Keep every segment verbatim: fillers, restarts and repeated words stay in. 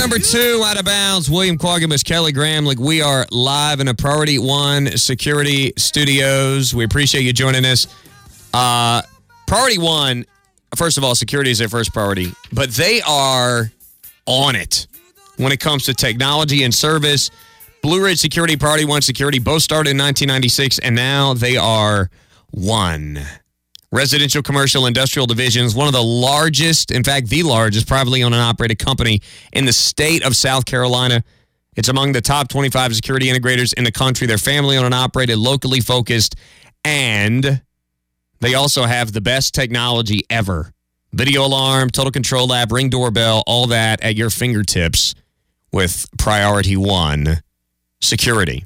number two, Out of Bounds. William Quaggamus, Kelly Graham. Like, we are live in a Priority One Security Studios. We appreciate you joining us. Uh, Priority One, first of all, security is their first priority, but they are on it when it comes to technology and service. Blue Ridge Security, Priority One Security, both started in nineteen ninety-six, and now they are one. Residential, commercial, industrial divisions, one of the largest, in fact, the largest privately owned and operated company in the state of South Carolina. It's among the top twenty-five security integrators in the country. They're family owned and operated, locally focused, and they also have the best technology ever. Video alarm, total control app, Ring doorbell, all that at your fingertips with Priority One Security.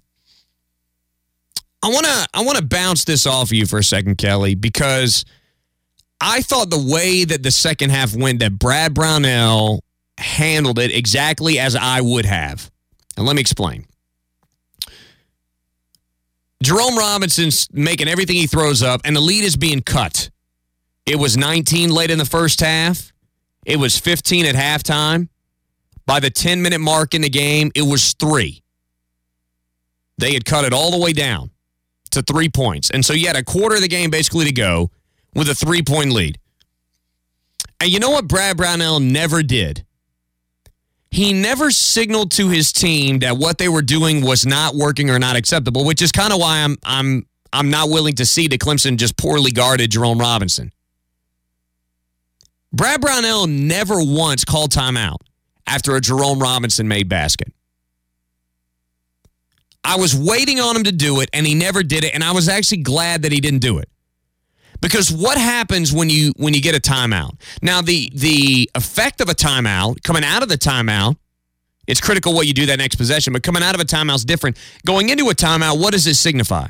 I want to I want to bounce this off of you for a second, Kelly, because I thought the way that the second half went, that Brad Brownell handled it exactly as I would have. And let me explain. Jerome Robinson's making everything he throws up, and the lead is being cut. It was nineteen late in the first half. It was fifteen at halftime. By the ten-minute mark in the game, it was three. They had cut it all the way down to three points. And so you had a quarter of the game basically to go with a three-point lead. And you know what Brad Brownell never did? He never signaled to his team that what they were doing was not working or not acceptable, which is kind of why I'm I'm I'm not willing to see that Clemson just poorly guarded Jerome Robinson. Brad Brownell never once called timeout after a Jerome Robinson made basket. I was waiting on him to do it, and he never did it, and I was actually glad that he didn't do it. Because what happens when you when you get a timeout? Now, the the effect of a timeout, coming out of the timeout, it's critical what you do that next possession, but coming out of a timeout is different. Going into a timeout, what does it signify?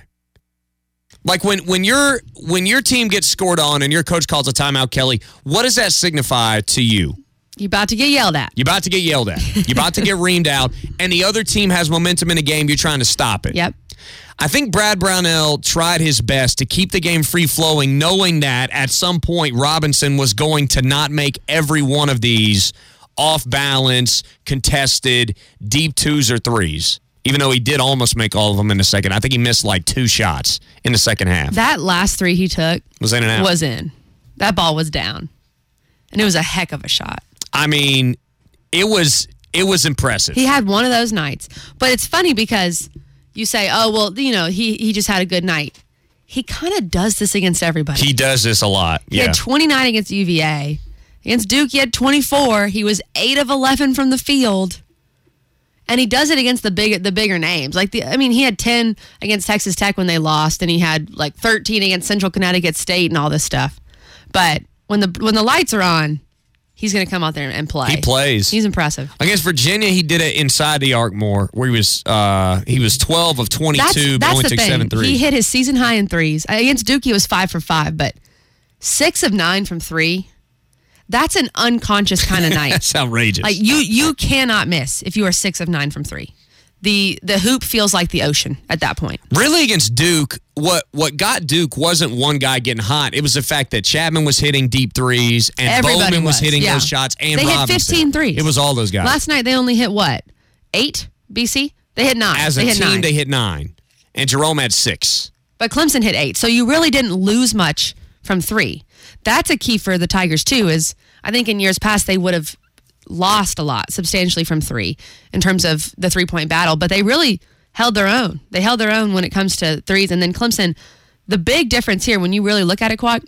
Like when when your when your team gets scored on and your coach calls a timeout, Kelly, what does that signify to you? You're about to get yelled at. You're about to get yelled at. You're about to get reamed out, and the other team has momentum in the game. You're trying to stop it. Yep. I think Brad Brownell tried his best to keep the game free-flowing, knowing that at some point Robinson was going to not make every one of these off-balance, contested, deep twos or threes, even though he did almost make all of them in the second. I think he missed like two shots in the second half. That last three he took was in and out. Was in. That ball was down, and it was a heck of a shot. I mean, it was it was impressive. He had one of those nights. But it's funny because you say, oh, well, you know, he, he just had a good night. He kind of does this against everybody. He does this a lot, He yeah. had twenty-nine against U V A. Against Duke, he had twenty-four. He was eight of eleven from the field. And he does it against the big the bigger names. Like the I mean, he had ten against Texas Tech when they lost, and he had like thirteen against Central Connecticut State and all this stuff. But when the when the lights are on, he's going to come out there and play. He plays. He's impressive. Against Virginia, he did it inside the arc more, where he was uh, he was twelve of twenty-two, that's, but that's only the took thing. seven threes. He hit his season high in threes. Against Duke, he was five for five, but six of nine from three. That's an unconscious kind of night. That's outrageous. Like you, you cannot miss if you are six of nine from three. The the hoop feels like the ocean at that point. Really, against Duke, what what got Duke wasn't one guy getting hot. It was the fact that Chapman was hitting deep threes and Everybody Bowman was, was, hitting yeah. those shots and They hit Robinson. fifteen threes. It was all those guys. Last night, they only hit what? Eight? B C? They hit nine. As a they hit team, nine. they hit nine. And Jerome had six. But Clemson hit eight. So you really didn't lose much from three. That's a key for the Tigers, too, is I think in years past they would have lost a lot substantially from three in terms of the three-point battle. But they really held their own. They held their own when it comes to threes. And then Clemson, the big difference here, when you really look at it, Quack,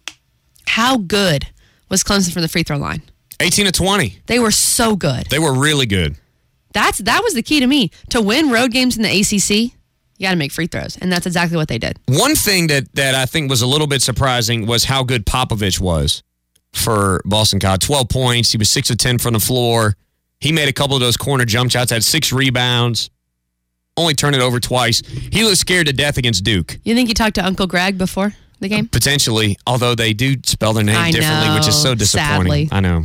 how good was Clemson from the free throw line? eighteen to twenty. They were so good. They were really good. That's That was the key to me. To win road games in the A C C, you got to make free throws. And that's exactly what they did. One thing that, that I think was a little bit surprising was how good Popovich was for Boston College. twelve points. He was six of ten from the floor. He made a couple of those corner jump shots, had six rebounds, only turned it over twice. He looked scared to death against Duke. You think you talked to Uncle Greg before the game? Potentially, although they do spell their name I differently, know, which is so disappointing. sadly. I know.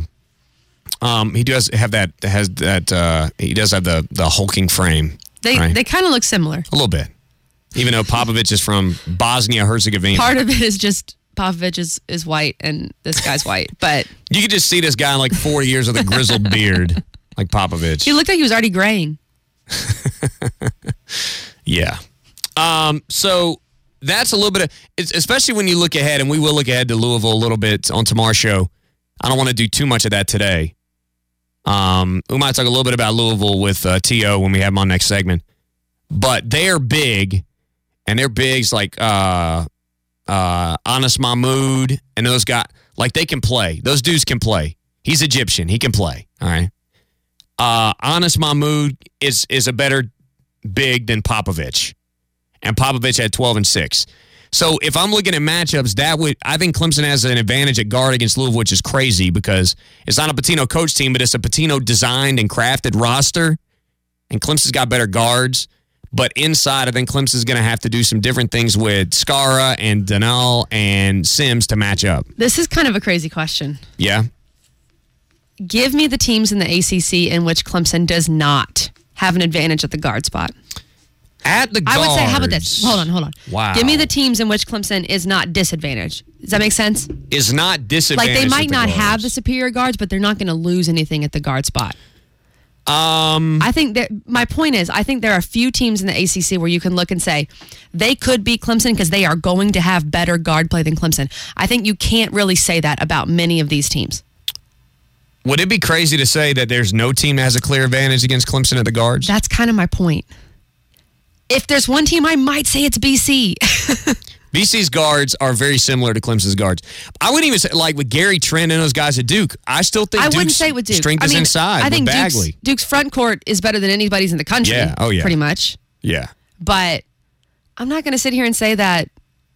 Um, he does have that. Has that? Uh, he does have the the hulking frame. They right? they kind of look similar. A little bit, even though Popovich is from Bosnia Herzegovina. Part of it is just Popovich is, is white and this guy's white, but you could just see this guy in like four years with a grizzled beard. like Popovich. He looked like he was already graying. Yeah. Um, so that's a little bit of, it's, especially when you look ahead, and we will look ahead to Louisville a little bit on tomorrow's show. I don't want to do too much of that today. Um, we might talk a little bit about Louisville with uh, T O when we have them on next segment. But they are big, and they're bigs like uh, uh, Anas Mahmoud and those guys. Like, they can play. Those dudes can play. He's Egyptian. He can play. All right. Uh, Anas Mahmoud is is a better big than Popovich. And Popovich had twelve and six. So if I'm looking at matchups, that would I think Clemson has an advantage at guard against Louisville, which is crazy because it's not a Pitino coach team, but it's a Pitino designed and crafted roster. And Clemson's got better guards. But inside, I think Clemson's going to have to do some different things with Skara and Donnell and Sims to match up. This is kind of a crazy question. Yeah? Give me the teams in the A C C in which Clemson does not have an advantage at the guard spot. At the guards. I would say, how about this? Hold on, hold on. Wow. Give me the teams in which Clemson is not disadvantaged. Does that make sense? Is not disadvantaged. Like, they might at the not guards. have the superior guards, but they're not going to lose anything at the guard spot. Um, I think that my point is, I think there are a few teams in the A C C where you can look and say they could beat Clemson because they are going to have better guard play than Clemson. I think you can't really say that about many of these teams. Would it be crazy to say that there's no team that has a clear advantage against Clemson at the guards? That's kind of my point. If there's one team, I might say it's B C. B C's guards are very similar to Clemson's guards. I wouldn't even say, like, with Gary Trent and those guys at Duke, I still think I Duke's wouldn't say with Duke. strength I is mean, inside I think with Duke's, Bagley. Duke's front court is better than anybody's in the country. Yeah. Oh, yeah. Pretty much. Yeah. But I'm not going to sit here and say that.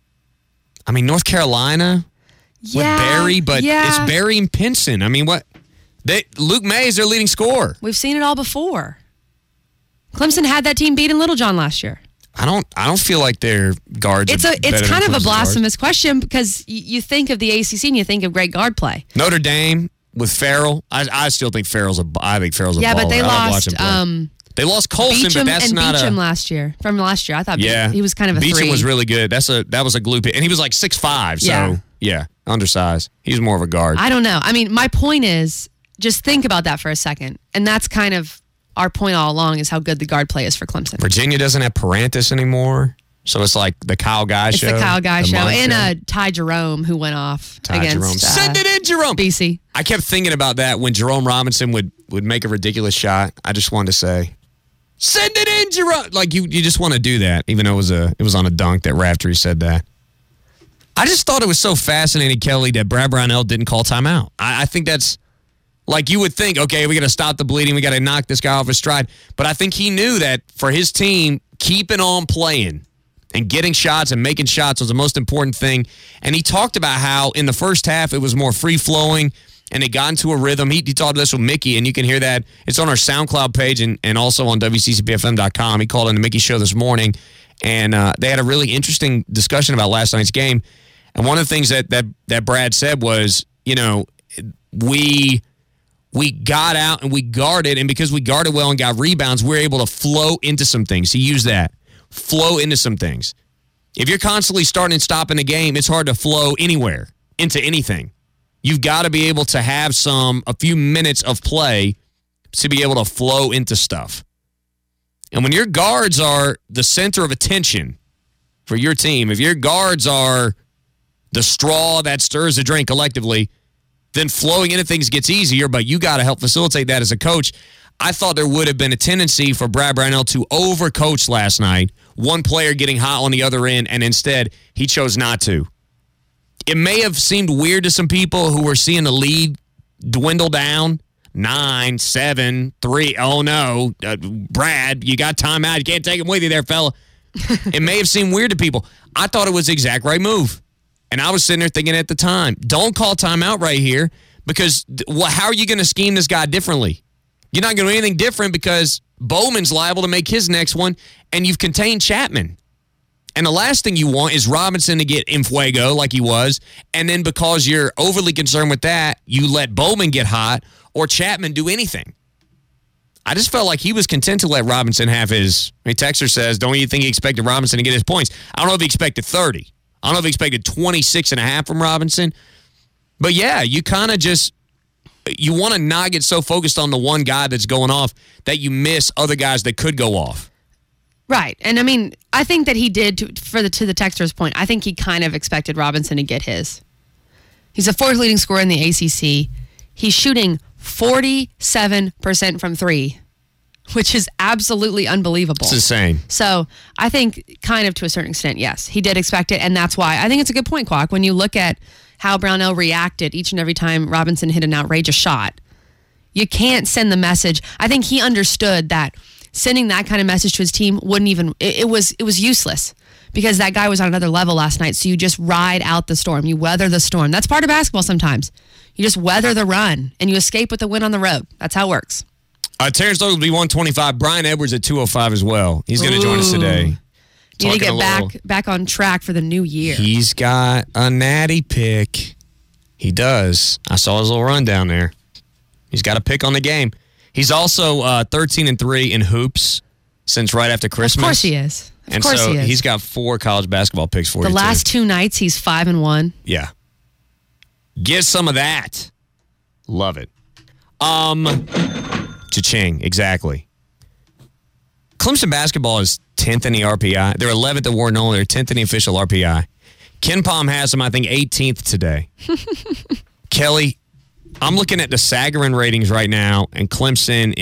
I mean, North Carolina Yeah, with Barry, but yeah. it's Barry and Pinson. I mean, what? They, Luke May is their leading scorer. We've seen it all before. Clemson had that team beat in Littlejohn last year. I don't. I don't feel like their guards. It's are a. It's better kind than of a Clemson's blasphemous question because y- you think of the A C C and you think of great guard play. guards. Notre Dame with Farrell. I, I still think Farrell's a. I think Farrell's a Yeah, baller. but they I love lost. watching play. Um, they lost Colson, Beecham but that's and not Beecham a. last year. From last year, I thought. Yeah, Be- he was kind of a Beecham three. was really good. That's a. That was a glue pick, and he was like six five. So Yeah. yeah, undersized. He's more of a guard. I don't know. I mean, my point is, just think about that for a second, and that's kind of our point all along is how good the guard play is for Clemson. Virginia doesn't have Parantis anymore. So it's like the Kyle Guy It's show. the Kyle Guy the show Monk and uh, Ty Jerome who went off Ty against Jerome. uh, Send it in, Jerome. B C. I kept thinking about that when Jerome Robinson would, would make a ridiculous shot. I just wanted to say, send it in, Jerome. Like, you, you just want to do that, even though it was a it was on a dunk that Raftery said that. I just thought it was so fascinating, Kelly, that Brad Brownell didn't call timeout. I, I think that's, like, you would think, okay, we got to stop the bleeding. We got to knock this guy off his stride. But I think he knew that for his team, keeping on playing and getting shots and making shots was the most important thing. And he talked about how in the first half it was more free-flowing and it got into a rhythm. He, he talked this with Mickey, and you can hear that. It's on our SoundCloud page and, and also on W C C P F M dot com. He called in the Mickey show this morning, and uh, they had a really interesting discussion about last night's game. And one of the things that, that, that Brad said was, you know, we... We got out and we guarded, and because we guarded well and got rebounds, we were able to flow into some things. He used that. Flow into some things. If you're constantly starting and stopping a game, it's hard to flow anywhere, into anything. You've got to be able to have some, a few minutes of play to be able to flow into stuff. And when your guards are the center of attention for your team, if your guards are the straw that stirs the drink collectively, then flowing into things gets easier, but you got to help facilitate that as a coach. I thought there would have been a tendency for Brad Brownell to overcoach last night, one player getting hot on the other end, and instead he chose not to. It may have seemed weird to some people who were seeing the lead dwindle down, nine, seven, three. Oh, no, uh, Brad, you got timeout. You can't take him with you there, fella. It may have seemed weird to people. I thought it was the exact right move. And I was sitting there thinking at the time, don't call timeout right here because well, how are you going to scheme this guy differently? You're not going to do anything different because Bowman's liable to make his next one, and you've contained Chapman. And the last thing you want is Robinson to get in fuego like he was, and then because you're overly concerned with that, you let Bowman get hot or Chapman do anything. I just felt like he was content to let Robinson have his. I mean, Texter says, don't you think he expected Robinson to get his points? I don't know if he expected thirty. I don't know if he expected twenty-six and a half from Robinson. But yeah, you kind of just, you want to not get so focused on the one guy that's going off that you miss other guys that could go off. Right. And I mean, I think that he did, to, for the to the texter's point, I think he kind of expected Robinson to get his. He's the fourth leading scorer in the A C C. He's shooting forty-seven percent from three, which is absolutely unbelievable. It's insane. So I think kind of to a certain extent, yes, he did expect it. And that's why I think it's a good point, Quack, when you look at how Brownell reacted each and every time Robinson hit an outrageous shot. You can't send the message. I think he understood that sending that kind of message to his team wouldn't even, it, it was it was useless because that guy was on another level last night. So you just ride out the storm. You weather the storm. That's part of basketball sometimes. You just weather the run and you escape with the win on the road. That's how it works. Uh, Terrence Douglas will be one twenty-five. Brian Edwards at two oh five as well. He's going to join us today. You need to get back, back on track for the new year. He's got a natty pick. He does. I saw his little run down there. He's got a pick on the game. He's also uh, thirteen and three in hoops since right after Christmas. Of course he is. Of and course so he is. He's got four college basketball picks for the you. The last too. two nights, he's five and one. Yeah. Get some of that. Love it. Um, cha-ching, exactly. Clemson basketball is tenth in the R P I. They're eleventh at Ward Nolan. They're tenth in the official R P I. Ken Palm has them, I think, eighteenth today. Kelly, I'm looking at the Sagarin ratings right now, and Clemson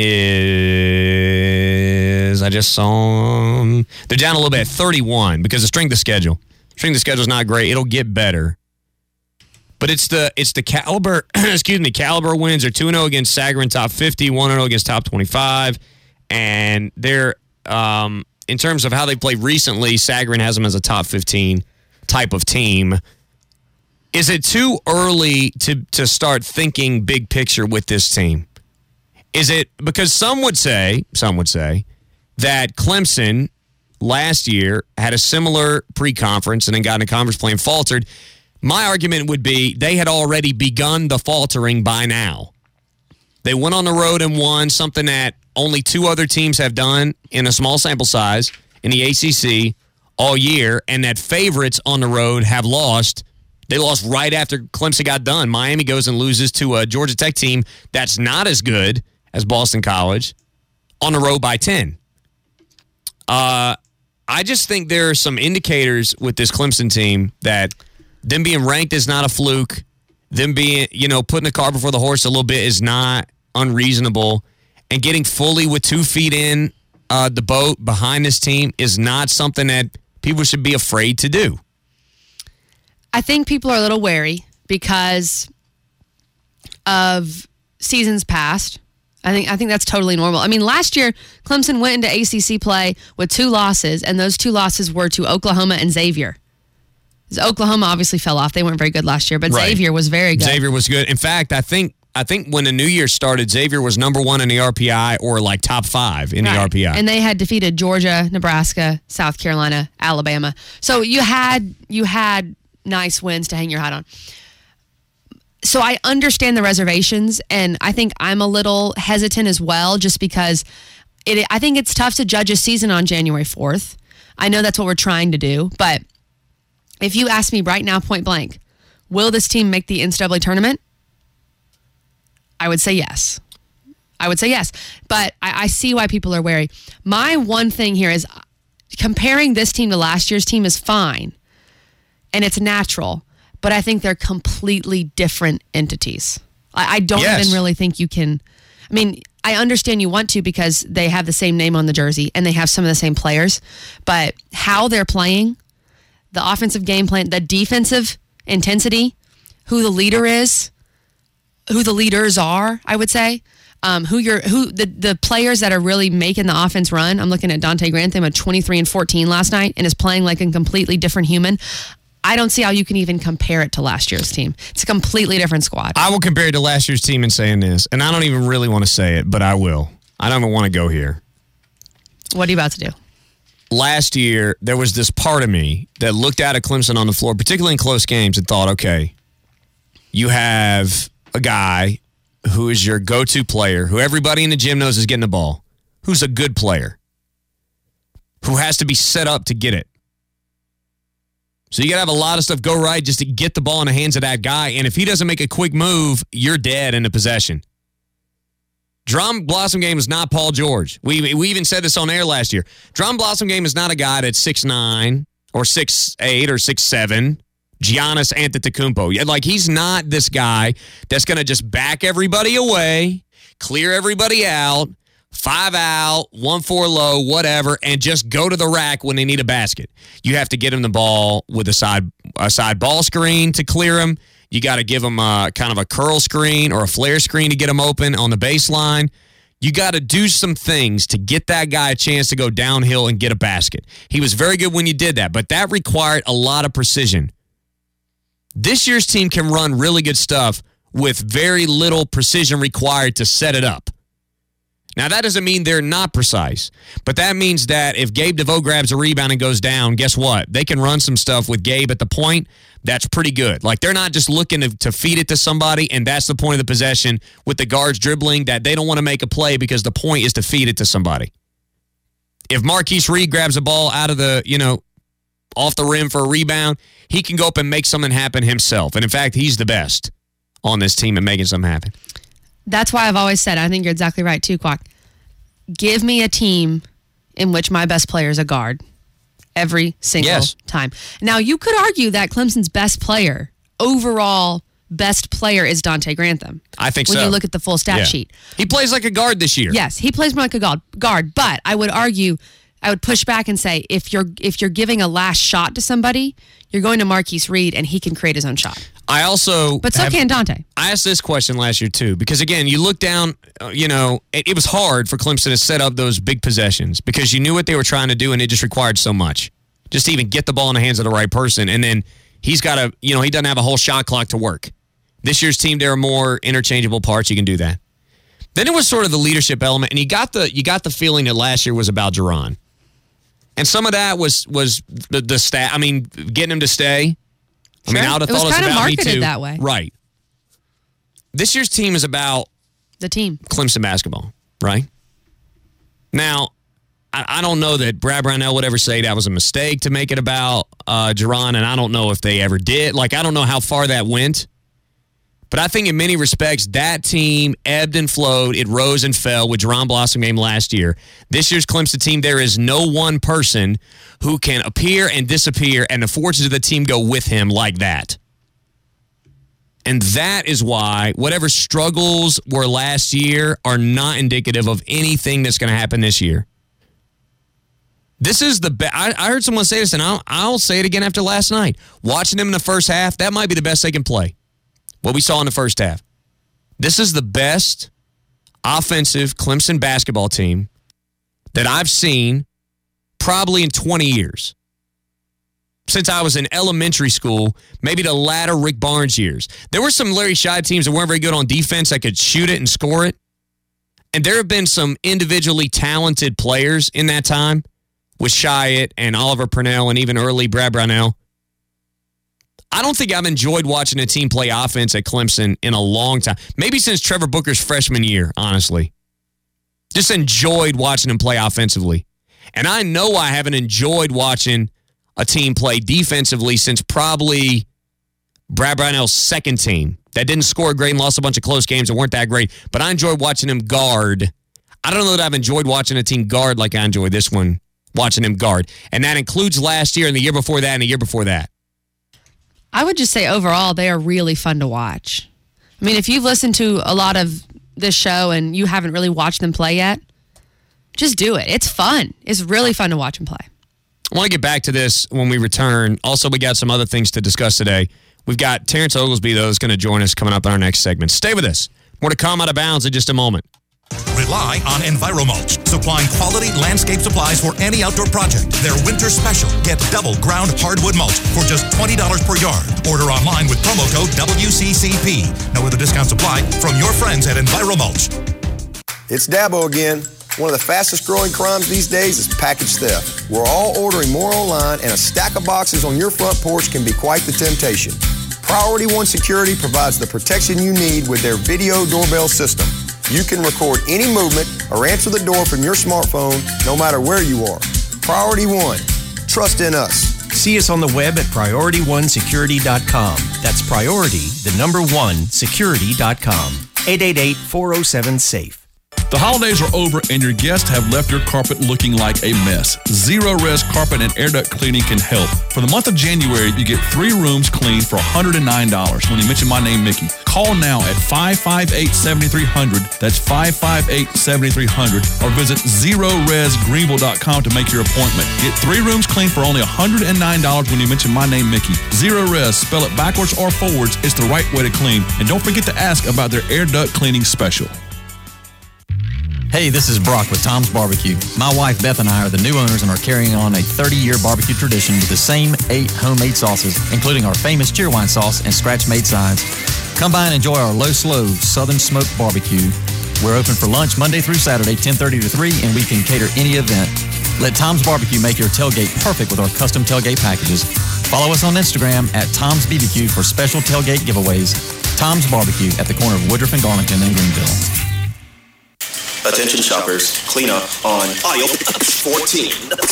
is, I just saw them. They're down a little bit at thirty-one because the strength of schedule. Strength of schedule is not great. It'll get better. But it's the it's the caliber, excuse me, caliber wins are two and oh against Sagarin top fifty, one and oh against top twenty-five. And they're, um, in terms of how they played recently, Sagarin has them as a top fifteen type of team. Is it too early to to start thinking big picture with this team? Is it because some would say, some would say that Clemson last year had a similar pre-conference and then got into conference play and faltered. My argument would be they had already begun the faltering by now. They went on the road and won something that only two other teams have done in a small sample size in the A C C all year, and that favorites on the road have lost. They lost right after Clemson got done. Miami goes and loses to a Georgia Tech team that's not as good as Boston College on the road by ten. Uh, I just think there are some indicators with this Clemson team that them being ranked is not a fluke. Them being, you know, putting the cart before the horse a little bit is not unreasonable. And getting fully with two feet in uh, the boat behind this team is not something that people should be afraid to do. I think people are a little wary because of seasons past. I think I think that's totally normal. I mean, last year, Clemson went into A C C play with two losses, and those two losses were to Oklahoma and Xavier. Oklahoma obviously fell off. They weren't very good last year, but right. Xavier was very good. Xavier was good. In fact, I think I think when the new year started, Xavier was number one in the R P I or like top five in right. the R P I. And they had defeated Georgia, Nebraska, South Carolina, Alabama. So you had you had nice wins to hang your hat on. So I understand the reservations, and I think I'm a little hesitant as well, just because it. I think it's tough to judge a season on January fourth. I know that's what we're trying to do, but if you ask me right now, point blank, will this team make the N C double A tournament? I would say yes. I would say yes. But I, I see why people are wary. My one thing here is comparing this team to last year's team is fine, and it's natural, but I think they're completely different entities. I, I don't yes. even really think you can. I mean, I understand you want to because they have the same name on the jersey and they have some of the same players, but how they're playing, the offensive game plan, the defensive intensity, who the leader is, who the leaders are, I would say, um, who you're, who the, the players that are really making the offense run. I'm looking at Dante Grantham at twenty-three and fourteen last night and is playing like a completely different human. I don't see how you can even compare it to last year's team. It's a completely different squad. I will compare it to last year's team in saying this, and I don't even really want to say it, but I will. I don't even want to go here. What are you about to do? Last year, there was this part of me that looked out at Clemson on the floor, particularly in close games, and thought, okay, you have a guy who is your go-to player, who everybody in the gym knows is getting the ball, who's a good player, who has to be set up to get it. So you got to have a lot of stuff go right just to get the ball in the hands of that guy. And if he doesn't make a quick move, you're dead in the possession. Drum Blossom Game is not Paul George. We we even said this on air last year. Drum Blossom Game is not a guy that's six nine or six eight or six seven. Giannis Antetokounmpo. Like, he's not this guy that's going to just back everybody away, clear everybody out, five out, one four low, whatever, and just go to the rack when they need a basket. You have to get him the ball with a side a side ball screen to clear him. You got to give him a, kind of a curl screen or a flare screen to get him open on the baseline. You got to do some things to get that guy a chance to go downhill and get a basket. He was very good when you did that, but that required a lot of precision. This year's team can run really good stuff with very little precision required to set it up. Now, that doesn't mean they're not precise, but that means that if Gabe DeVoe grabs a rebound and goes down, guess what? They can run some stuff with Gabe at the point that's pretty good. Like, they're not just looking to, to feed it to somebody, and that's the point of the possession with the guards dribbling, that they don't want to make a play because the point is to feed it to somebody. If Marquise Reed grabs a ball out of the, you know, off the rim for a rebound, he can go up and make something happen himself. And in fact, he's the best on this team at making something happen. That's why I've always said, I think you're exactly right too, Quack. Give me a team in which my best player is a guard every single yes. time. Now, you could argue that Clemson's best player, overall best player, is Dante Grantham. I think when so. When you look at the full stat yeah. sheet. He plays like a guard this year. Yes, he plays more like a guard, guard. But I would argue, I would push back and say, if you're if you're giving a last shot to somebody, you're going to Marquise Reed, and he can create his own shot. I also... But so have, can Dante. I asked this question last year, too, because, again, you look down, uh, you know, it, it was hard for Clemson to set up those big possessions because you knew what they were trying to do, and it just required so much. Just to even get the ball in the hands of the right person, and then he's got to, you know, he doesn't have a whole shot clock to work. This year's team, there are more interchangeable parts. You can do that. Then it was sort of the leadership element, and you got the you got the feeling that last year was about Jerron. And some of that was was the, the stat. I mean, getting him to stay. I Sure. mean, I would have it was thought it was kind of about me marketed too. that way. Right. This year's team is about the team. Clemson basketball, right? Now, I, I don't know that Brad Brownell would ever say that was a mistake to make it about uh, Jerron, and I don't know if they ever did. Like, I don't know how far that went. But I think in many respects, that team ebbed and flowed. It rose and fell with Jerron Blossom Game last year. This year's Clemson team, there is no one person who can appear and disappear, and the fortunes of the team go with him like that. And that is why whatever struggles were last year are not indicative of anything that's going to happen this year. This is the best. I, I heard someone say this, and I'll, I'll say it again after last night. Watching them in the first half, that might be the best they can play. What we saw in the first half. This is the best offensive Clemson basketball team that I've seen probably in twenty years. Since I was in elementary school, maybe the latter Rick Barnes years. There were some Larry Scheid teams that weren't very good on defense that could shoot it and score it. And there have been some individually talented players in that time with Scheid and Oliver Purnell and even early Brad Brownell. I don't think I've enjoyed watching a team play offense at Clemson in a long time. Maybe since Trevor Booker's freshman year, honestly. Just enjoyed watching him play offensively. And I know I haven't enjoyed watching a team play defensively since probably Brad Brownell's second team. That didn't score great and lost a bunch of close games that weren't that great. But I enjoyed watching him guard. I don't know that I've enjoyed watching a team guard like I enjoyed this one, watching him guard. And that includes last year and the year before that and the year before that. I would just say overall, they are really fun to watch. I mean, if you've listened to a lot of this show and you haven't really watched them play yet, just do it. It's fun. It's really fun to watch them play. I want to get back to this when we return. Also, we got some other things to discuss today. We've got Terrence Oglesby, though, is going to join us coming up in our next segment. Stay with us. More to come out of bounds in just a moment. Rely on EnviroMulch, supplying quality landscape supplies for any outdoor project. Their winter special. Get double ground hardwood mulch for just twenty dollars per yard. Order online with promo code W C C P. No other discounts apply from your friends at EnviroMulch. It's Dabo again. One of the fastest growing crimes these days is package theft. We're all ordering more online, and a stack of boxes on your front porch can be quite the temptation. Priority One Security provides the protection you need with their video doorbell system. You can record any movement or answer the door from your smartphone no matter where you are. Priority One. Trust in us. See See us on the web at priority one security dot com. That's priority, the number one, security dot com. eight eight eight, four oh seven, SAFE. The holidays are over and your guests have left your carpet looking like a mess. Zero Res Carpet and Air Duct Cleaning can help. For the month of January, you get three rooms cleaned for one hundred nine dollars when you mention my name, Mickey. Call now at five five eight, seven three zero zero. That's five five eight, seven three zero zero. Or visit zero res greenville dot com to make your appointment. Get three rooms cleaned for only one hundred nine dollars when you mention my name, Mickey. Zero Res, spell it backwards or forwards, it's the right way to clean. And don't forget to ask about their air duct cleaning special. Hey, this is Brock with Tom's Barbecue. My wife Beth and I are the new owners and are carrying on a thirty-year barbecue tradition with the same eight homemade sauces, including our famous cheerwine sauce and scratch-made sides. Come by and enjoy our low-slow Southern Smoked Barbecue. We're open for lunch Monday through Saturday, ten thirty to three, and we can cater any event. Let Tom's Barbecue make your tailgate perfect with our custom tailgate packages. Follow us on Instagram at Tom's B B Q for special tailgate giveaways. Tom's Barbecue at the corner of Woodruff and Garlington in Greenville. Attention shoppers, clean up on aisle fourteen.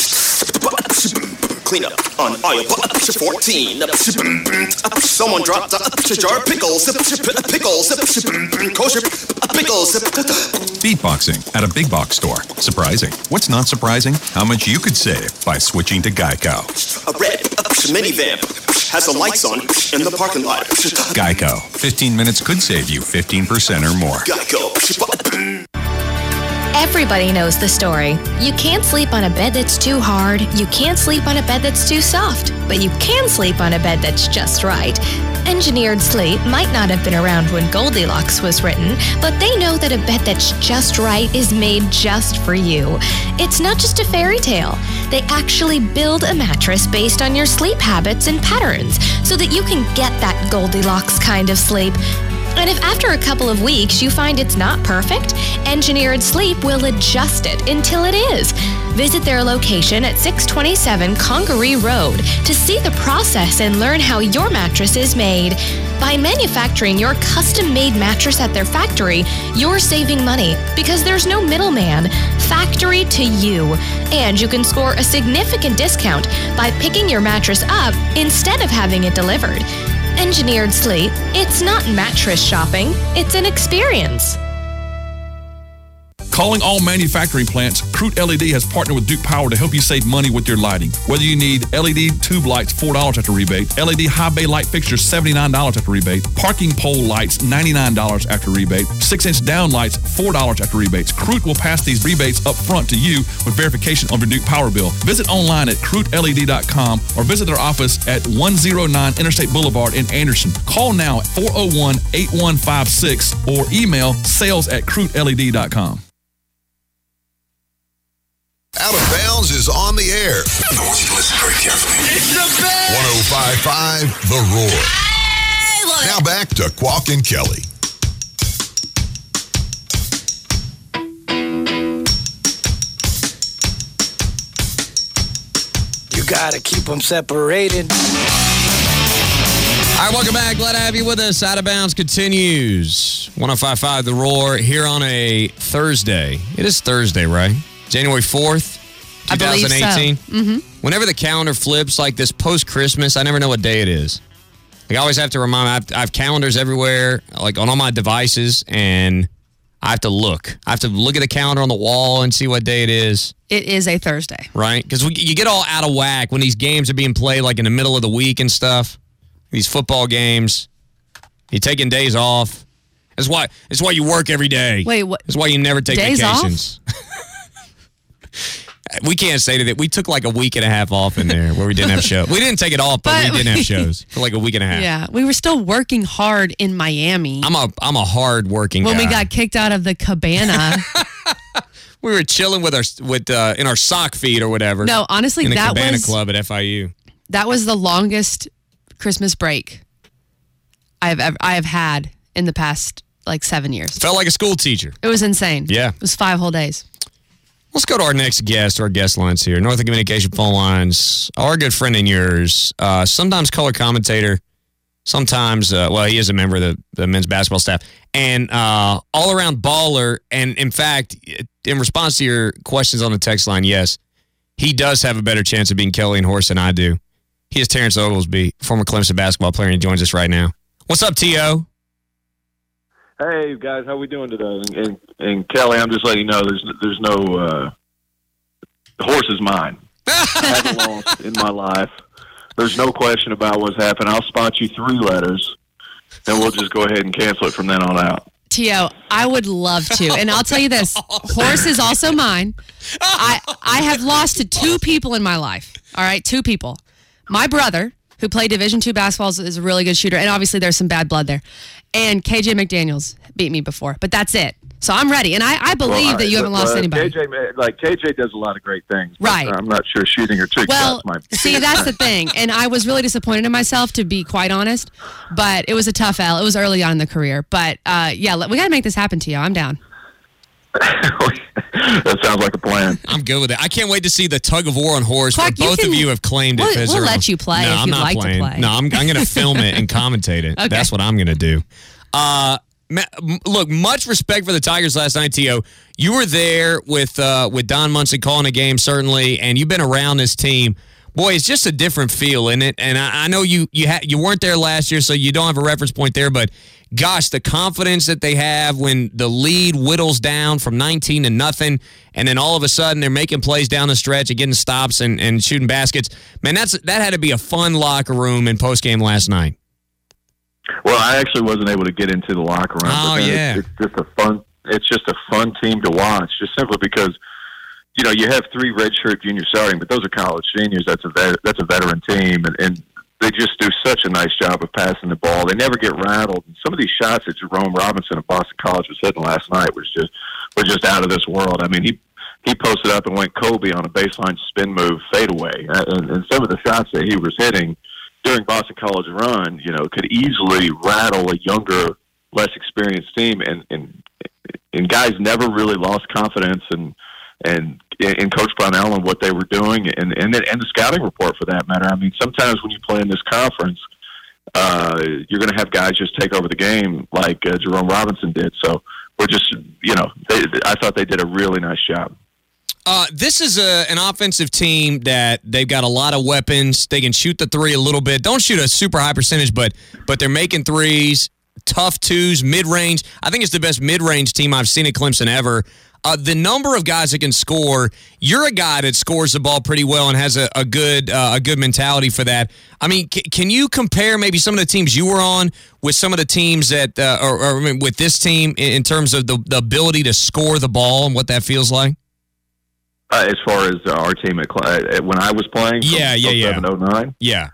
Clean up on aisle fourteen. Someone dropped a jar of pickles. Pickles. Kosher pickles. Beatboxing at a big box store. Surprising. What's not surprising? How much you could save by switching to Geico. A red minivan has the lights on in the parking lot. Geico. fifteen minutes could save you fifteen percent or more. Geico. Everybody knows the story. You can't sleep on a bed that's too hard. You can't sleep on a bed that's too soft. But you can sleep on a bed that's just right. Engineered Sleep might not have been around when Goldilocks was written, but they know that a bed that's just right is made just for you. It's not just a fairy tale. They actually build a mattress based on your sleep habits and patterns so that you can get that Goldilocks kind of sleep. And if after a couple of weeks you find it's not perfect, Engineered Sleep will adjust it until it is. Visit their location at six twenty-seven Congaree Road to see the process and learn how your mattress is made. By manufacturing your custom-made mattress at their factory, you're saving money because there's no middleman. Factory to you. And you can score a significant discount by picking your mattress up instead of having it delivered. Engineered Sleep, it's not mattress shopping, it's an experience. Calling all manufacturing plants, Crute L E D has partnered with Duke Power to help you save money with your lighting. Whether you need L E D tube lights, four dollars after rebate, L E D high bay light fixtures, seventy-nine dollars after rebate, parking pole lights, ninety-nine dollars after rebate, six inch down lights, four dollars after rebates. Crute will pass these rebates up front to you with verification of your Duke Power bill. Visit online at crute L E D dot com or visit their office at one oh nine Interstate Boulevard in Anderson. Call now at four oh one, eight one five six or email sales at crute L E D dot com. Out of Bounds is on the air. I want you to listen very carefully. It's the best. one oh five point five The Roar. I love now back to Quack and Kelly. You gotta keep them separated. All right, welcome back. Glad to have you with us. Out of Bounds continues. one oh five point five The Roar here on a Thursday. It is Thursday, right? January fourth, twenty eighteen. I believe so. Mm-hmm. Whenever the calendar flips like this post-Christmas, I never know what day it is. Like, I always have to remind me, I have, I have calendars everywhere, like on all my devices, and I have to look. I have to look at the calendar on the wall and see what day it is. It is a Thursday. Right? Because you get all out of whack when these games are being played like in the middle of the week and stuff. These football games. You're taking days off. That's why, that's why you work every day. Wait, what? That's why you never take days vacations. Off? We can't say that. We took like a week and a half off in there where we didn't have shows. We didn't take it off, but, but we didn't have shows for like a week and a half. Yeah, we were still working hard in Miami. I'm a I'm a hard working when guy. we got kicked out of the cabana. We were chilling with our with uh, in our sock feet or whatever. No, honestly, in the that cabana was club at F I U. That was the longest Christmas break I have ever I have had in the past like seven years. Felt like a school teacher. It was insane. Yeah, it was five whole days. Let's go to our next guest, our guest lines here. Northern Communication phone lines. Our good friend and yours, uh, sometimes color commentator, sometimes, uh, well, he is a member of the, the men's basketball staff, and uh, all-around baller. And, in fact, in response to your questions on the text line, yes, he does have a better chance of being Kelly and Horse than I do. He is Terrence Oglesby, former Clemson basketball player, and he joins us right now. What's up, T O? Hey guys, how we doing today? And, and, and Kelly, I'm just letting you know there's there's no uh, the horse is mine. I haven't lost in my life. There's no question about what's happened. I'll spot you three letters, and we'll just go ahead and cancel it from then on out. T O, I would love to. And I'll tell you this, horse is also mine. I I have lost to two people in my life. All right, two people. My brother, who played Division two basketball, is a really good shooter, and obviously there's some bad blood there. And K J McDaniels beat me before, but that's it. So I'm ready, and I, I believe well, that you haven't lost well, anybody. K J, like K J does a lot of great things. But Right. I'm not sure shooting or trick Well, shots might. see, that's the thing. And I was really disappointed in myself, to be quite honest. But it was a tough L. It was early on in the career. But, uh, yeah, we got to make this happen to you. I'm down. That sounds like a plan. I'm good with it. I can't wait to see the tug of war on horse. Clark, where you both can- of you have claimed we'll- it. as we'll their let own. you play no, if I'm you'd not like to playing. play. No, I'm, I'm going to film it and commentate it. Okay. That's what I'm going to do. Uh, ma- m- look, much respect for the Tigers last night, T O. You were there with uh, with Don Munson calling a game, certainly, and you've been around this team. Boy, it's just a different feel in it. And I, I know you you ha- you weren't there last year, so you don't have a reference point there. But gosh, the confidence that they have when the lead whittles down from nineteen to nothing, and then all of a sudden they're making plays down the stretch and getting stops and, and shooting baskets. Man, that's that had to be a fun locker room in postgame last night. Well, I actually wasn't able to get into the locker room. Oh, but yeah. It's, it's just a fun. It's just a fun team to watch, just simply because, you know, you have three redshirt juniors starting, but those are college seniors. That's a vet, that's a veteran team, and, and they just do such a nice job of passing the ball. They never get rattled. And some of these shots that Jerome Robinson of Boston College was hitting last night was just were just out of this world. I mean, he he posted up and went Kobe on a baseline spin move fadeaway, and, and some of the shots that he was hitting during Boston College run, you know, could easily rattle a younger, less experienced team, and and and guys never really lost confidence and and in Coach Brownell and what they were doing, and and the, and the scouting report for that matter. I mean, sometimes when you play in this conference, uh, you're going to have guys just take over the game like uh, Jerome Robinson did. So we're just, you know, they, I thought they did a really nice job. Uh, this is a, an offensive team that they've got a lot of weapons. They can shoot the three a little bit. Don't shoot a super high percentage, but but they're making threes, tough twos, mid-range. I think it's the best mid-range team I've seen at Clemson ever. Uh, the number of guys that can score, you're a guy that scores the ball pretty well and has a, a good uh, a good mentality for that. I mean, c- can you compare maybe some of the teams you were on with some of the teams that, uh, or, or I mean, with this team in, in terms of the, the ability to score the ball and what that feels like? Uh, as far as our team at, uh, when I was playing, yeah, yeah, yeah, oh nine, yeah.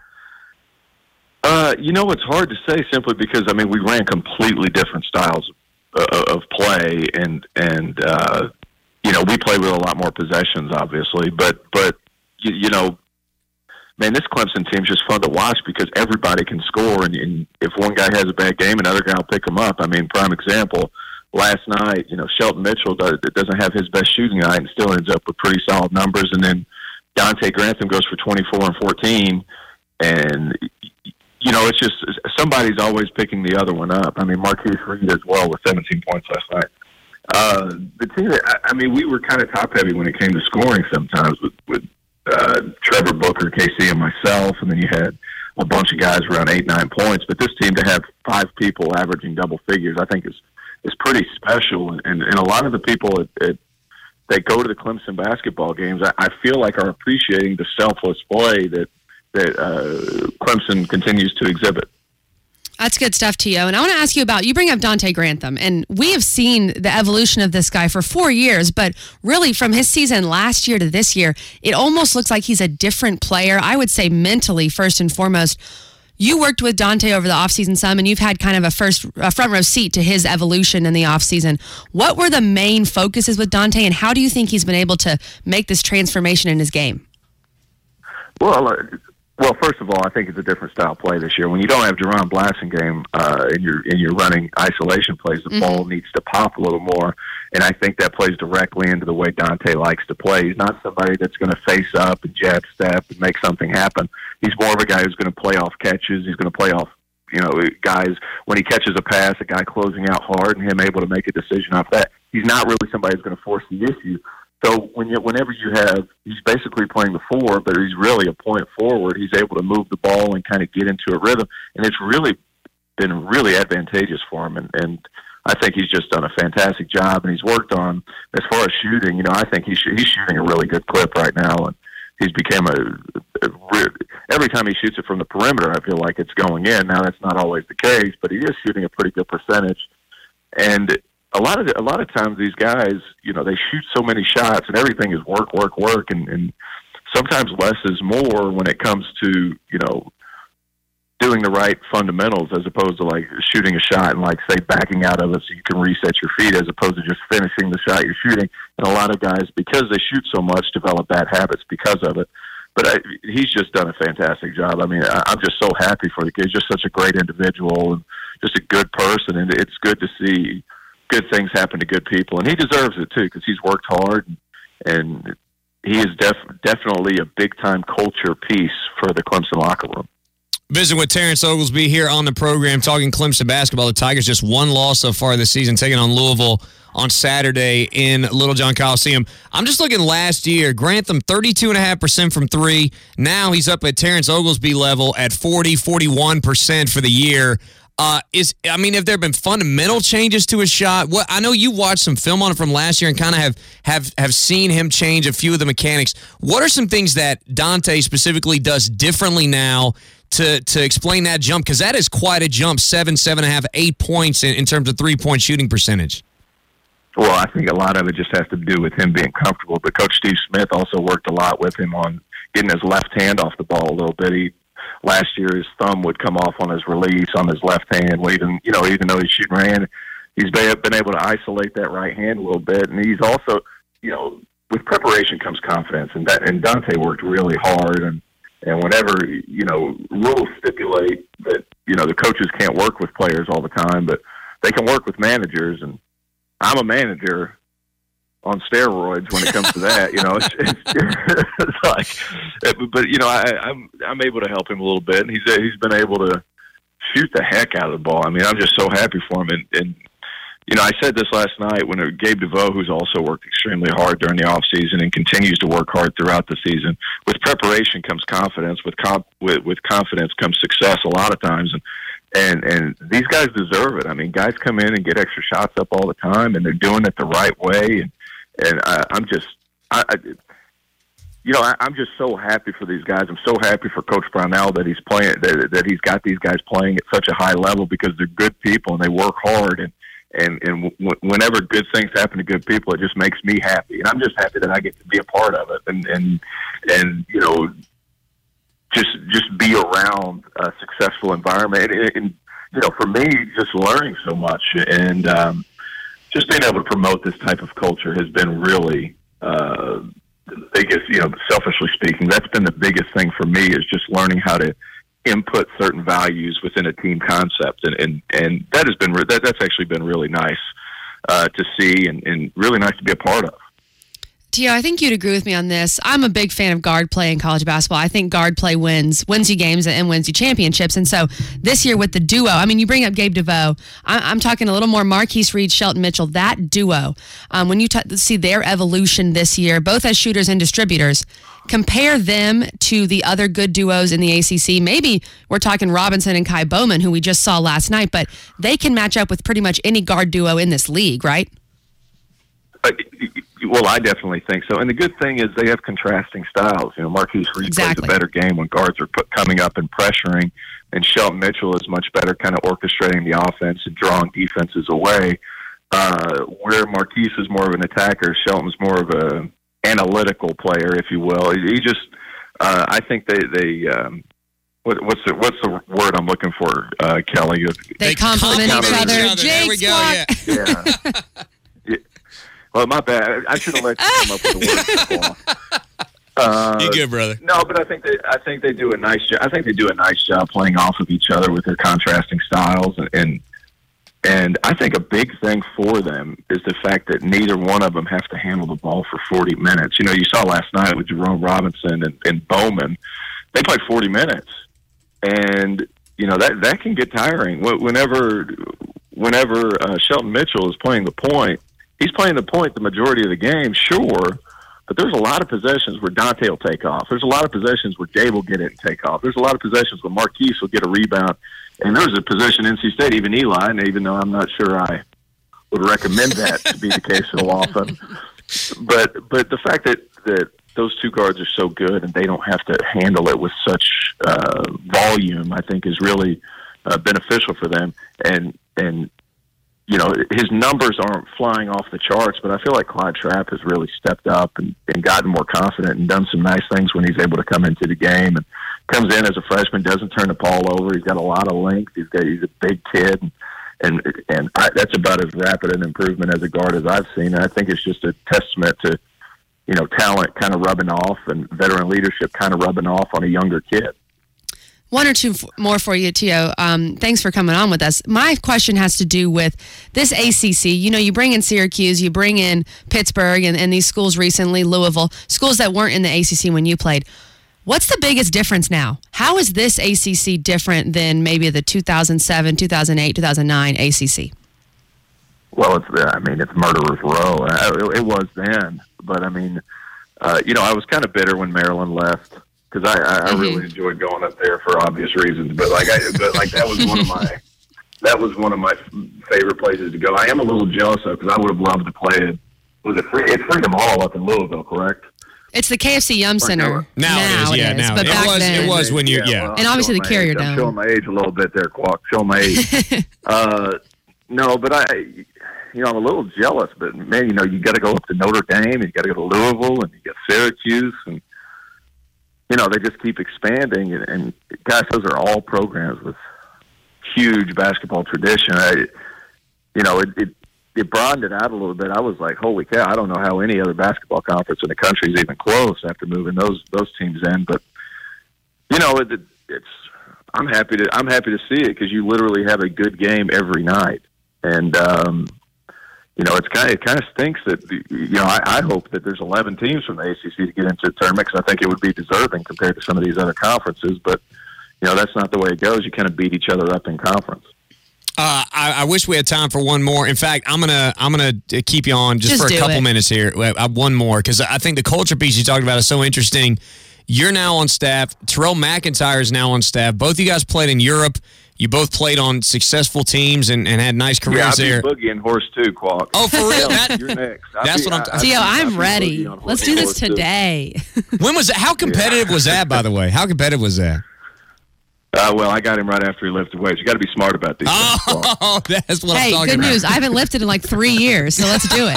Uh, you know, it's hard to say simply because I mean we ran completely different styles of, of play, and and uh, you know we play with a lot more possessions, obviously, but but you, you know, man, this Clemson team's just fun to watch because everybody can score, and, and if one guy has a bad game, another guy will pick him up. I mean, prime example. Last night, you know, Shelton Mitchell does, doesn't have his best shooting night and still ends up with pretty solid numbers. And then Dante Grantham goes for twenty-four and fourteen. And, you know, it's just somebody's always picking the other one up. I mean, Marquise Reed as well with seventeen points last night. Uh, the team, that, I mean, we were kind of top-heavy when it came to scoring sometimes with, with uh, Trevor Booker, K C, and myself. And then you had a bunch of guys around eight, nine points. But this team, to have five people averaging double figures, I think is is pretty special, and, and a lot of the people at, at, that go to the Clemson basketball games, I, I feel like are appreciating the selfless play that that uh, Clemson continues to exhibit. That's good stuff, T O. And I want to ask you about, you bring up Dante Grantham, and we have seen the evolution of this guy for four years, but really from his season last year to this year, it almost looks like he's a different player. I would say mentally, first and foremost. You worked with Dante over the offseason some, and you've had kind of a first a front row seat to his evolution in the offseason. What were the main focuses with Dante, and how do you think he's been able to make this transformation in his game? Well, uh, well, first of all, I think it's a different style play this year. When you don't have Jerron Blasingame uh, and you're and you're running isolation plays, the mm-hmm. ball needs to pop a little more, and I think that plays directly into the way Dante likes to play. He's not somebody that's going to face up and jab step and make something happen. He's more of a guy who's going to play off catches. He's going to play off, you know, guys, when he catches a pass, a guy closing out hard and him able to make a decision off that. He's not really somebody who's going to force the issue. So when you, whenever you have, he's basically playing the four, but he's really a point forward. He's able to move the ball and kind of get into a rhythm, and it's really been really advantageous for him. And, and I think he's just done a fantastic job, and he's worked on, as far as shooting, you know, I think he's, he's shooting a really good clip right now, and he's become a, a, a every time he shoots it from the perimeter, I feel like it's going in. Now that's not always the case, but he is shooting a pretty good percentage. And a lot of a lot of times these guys, you know, they shoot so many shots, and everything is work, work, work, and, and sometimes less is more when it comes to, you know, doing the right fundamentals, as opposed to like shooting a shot and like say backing out of it so you can reset your feet, as opposed to just finishing the shot you're shooting. And a lot of guys, because they shoot so much, develop bad habits because of it. But I, he's just done a fantastic job. I mean, I, I'm just so happy for the kid. He's just such a great individual and just a good person, and it's good to see good things happen to good people. And he deserves it too, because he's worked hard, and, and he is def- definitely a big-time culture piece for the Clemson locker room. Visiting with Terrence Oglesby here on the program, talking Clemson basketball. The Tigers just one loss so far this season, taking on Louisville on Saturday in Littlejohn Coliseum. I'm just looking last year. Grantham, thirty-two point five percent from three. Now he's up at Terrence Oglesby level at forty, forty-one percent for the year. Uh, is I mean, have there been fundamental changes to his shot? What I know you watched some film on it from last year and kind of have, have, have seen him change a few of the mechanics. What are some things that Dante specifically does differently now to to explain that jump? Because that is quite a jump, seven, seven and a half, eight points in, in terms of three-point shooting percentage. Well, I think a lot of it just has to do with him being comfortable. But Coach Steve Smith also worked a lot with him on getting his left hand off the ball a little bit. He, last year, his thumb would come off on his release on his left hand. Well, even, you know, even though he's shooting right hand, he's been able to isolate that right hand a little bit. And he's also, you know, with preparation comes confidence. And that, and Dante worked really hard. And, and whenever, you know, rules stipulate that, you know, the coaches can't work with players all the time, but they can work with managers. And I'm a manager on steroids when it comes to that, you know. It's, it's, it's like, but you know, I, I'm I'm able to help him a little bit, and he's he's been able to shoot the heck out of the ball. I mean, I'm just so happy for him. And, and you know, I said this last night when it, Gabe DeVoe, who's also worked extremely hard during the off season and continues to work hard throughout the season. With preparation comes confidence. With comp, with, with confidence comes success. A lot of times, and. And and these guys deserve it. I mean, guys come in and get extra shots up all the time, and they're doing it the right way. And and I, I'm just, I, I, you know, I, I'm just so happy for these guys. I'm so happy for Coach Brownell that he's playing, that, that he's got these guys playing at such a high level, because they're good people and they work hard. And and and w- whenever good things happen to good people, it just makes me happy. And I'm just happy that I get to be a part of it. And and and you know. just just be around a successful environment. And, and, you know, for me, just learning so much and um, just being able to promote this type of culture has been really uh, the biggest, you know, selfishly speaking, that's been the biggest thing for me, is just learning how to input certain values within a team concept. And, and, and that has been, that, that's actually been really nice uh, to see and, and really nice to be a part of. Tio, I think you'd agree with me on this. I'm a big fan of guard play in college basketball. I think guard play wins wins you games and wins you championships. And so this year with the duo, I mean, you bring up Gabe DeVoe. I'm talking a little more Marquise Reed, Shelton Mitchell. That duo, um, when you t- see their evolution this year, both as shooters and distributors, compare them to the other good duos in the A C C. Maybe we're talking Robinson and Kai Bowman, who we just saw last night, but they can match up with pretty much any guard duo in this league, right? Uh, well, I definitely think so. And the good thing is they have contrasting styles. You know, Marquise Reed exactly. plays a better game when guards are put, coming up and pressuring, and Shelton Mitchell is much better kind of orchestrating the offense and drawing defenses away. Uh, where Marquise is more of an attacker, Shelton's more of a analytical player, if you will. He, he just, uh, I think they, they um, what, what's the what's the word I'm looking for, uh, Kelly? They, they complement each other. other. Jake, there we go. Yeah. yeah. yeah. Well, my bad. I should have let you come up with a word. Uh, you good, brother? No, but I think they, I think they do a nice job. I think they do a nice job playing off of each other with their contrasting styles, and, and and I think a big thing for them is the fact that neither one of them have to handle the ball for forty minutes. You know, you saw last night with Jerome Robinson and, and Bowman, they played forty minutes, and you know that that can get tiring. Whenever whenever uh, Shelton Mitchell is playing the point. He's playing the point the majority of the game, sure, But there's a lot of possessions where Dante will take off. There's a lot of possessions where Gabe will get it and take off. There's a lot of possessions where Marquise will get a rebound. And there's a position N C State, even Eli, and even though I'm not sure I would recommend that to be the case so often. But but the fact that, that those two guards are so good and they don't have to handle it with such uh, volume, I think is really uh, beneficial for them. And, and you know, his numbers aren't flying off the charts, but I feel like Clyde Trapp has really stepped up and, and gotten more confident and done some nice things when he's able to come into the game. And comes in as a freshman, doesn't turn the ball over. He's got a lot of length. He's got he's a big kid, and and, and I, that's about as rapid an improvement as a guard as I've seen. And I think it's just a testament to, you know, talent kind of rubbing off and veteran leadership kind of rubbing off on a younger kid. One or two f- more for you, Tio. Um, thanks for coming on with us. My question has to do with this A C C. You know, you bring in Syracuse, you bring in Pittsburgh, and, and these schools recently, Louisville, schools that weren't in the A C C when you played. What's the biggest difference now? How is this A C C different than maybe the two thousand seven, two thousand eight, two thousand nine A C C? Well, it's I mean, it's murderer's row. It was then. But, I mean, uh, you know, I was kind of bitter when Maryland left. Because I, I, I really mm-hmm. enjoyed going up there for obvious reasons, but like I, but like that was one of my, that was one of my favorite places to go. I am a little jealous though, because I would have loved to play it. Was it free? It's Freedom Hall up in Louisville, correct? It's the K F C Yum Center. Now, now it is, yeah. It is. Now but it back was. then, it was when you, yeah. yeah. Well, and obviously the Carrier age. Dome. I'm showing my age a little bit there, Quack. Show my age. uh, no, but I, you know, I'm a little jealous. But man, you know, you got to go up to Notre Dame, and you got to go to Louisville, and you got Syracuse, and you know, they just keep expanding, and, and guys, those are all programs with huge basketball tradition. I, you know, it, it it broadened it out a little bit. I was like, holy cow! I don't know how any other basketball conference in the country is even close after moving those those teams in. But you know, it, it's I'm happy to I'm happy to see it because you literally have a good game every night, and um, you know, it's kind of, it kind of stinks that, you know, I, I hope that there's eleven teams from the A C C to get into the tournament because I think it would be deserving compared to some of these other conferences. But, you know, that's not the way it goes. You kind of beat each other up in conference. Uh, I, I wish we had time for one more. In fact, I'm gonna I'm gonna keep you on just, just for a couple it. minutes here. Uh, one more because I think the culture piece you talked about is so interesting. You're now on staff. Terrell McIntyre is now on staff. Both of you guys played in Europe. You both played on successful teams and, and had nice careers yeah, there. Boogie and Horse too, Quack. Oh, for real? That, You're next. That's be, what I'm. I, Tio, I, I'm ready. Let's do this today. When was that? How competitive yeah. was that? By the way, how competitive was that? Uh, well, I got him right after he lifted weights. You got to be smart about these. Oh, things, that's what hey, I'm talking about. Hey, good news. I haven't lifted in like three years, so let's do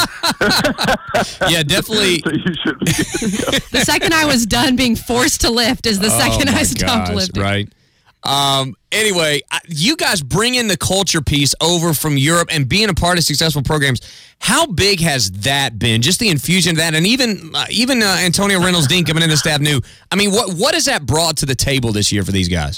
it. Yeah, definitely. So you should be the second I was done being forced to lift is the oh second I stopped gosh, lifting. Right. Um, anyway, you guys bring in the culture piece over from Europe and being a part of successful programs. How big has that been? Just the infusion of that, and even uh, even uh, Antonio Reynolds Dean coming in the staff new. I mean, what what has that brought to the table this year for these guys?